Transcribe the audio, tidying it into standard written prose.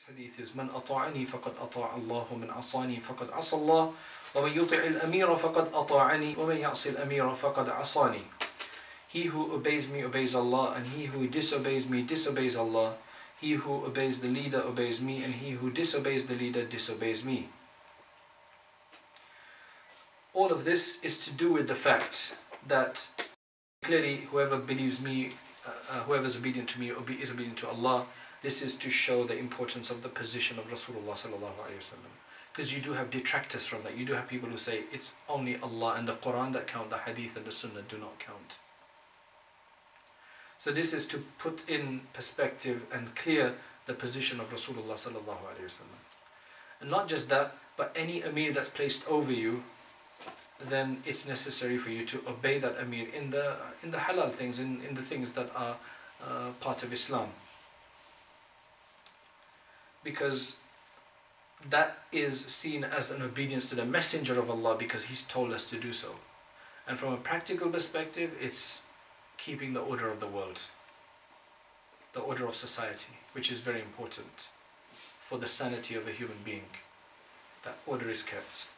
hadith is من أطاعني فقد أطاع الله ومن عصاني فقد عصى الله ومن يطع الأمير فقد أطاعني ومن يعصي الأمير فقد عصاني. He who obeys me obeys Allah, and he who disobeys me disobeys Allah. He who obeys the leader obeys me, and he who disobeys the leader disobeys me. All of this is to do with the fact that clearly whoever believes me, whoever is obedient to me is obedient to Allah. This is to show the importance of the position of Rasulullah sallallahu alaihi wasallam. Because you do have detractors from that. You do have people who say it's only Allah and the Quran that count, the Hadith and the Sunnah do not count. So this is to put in perspective and clear the position of Rasulullah sallallahu alaihi wasallam. And not just that, but any Amir that's placed over you, then it's necessary for you to obey that Amir in the halal things, in the things that are part of Islam. Because that is seen as an obedience to the Messenger of Allah, because he's told us to do so. And from a practical perspective, it's keeping the order of the world, the order of society, which is very important for the sanity of a human being. That order is kept.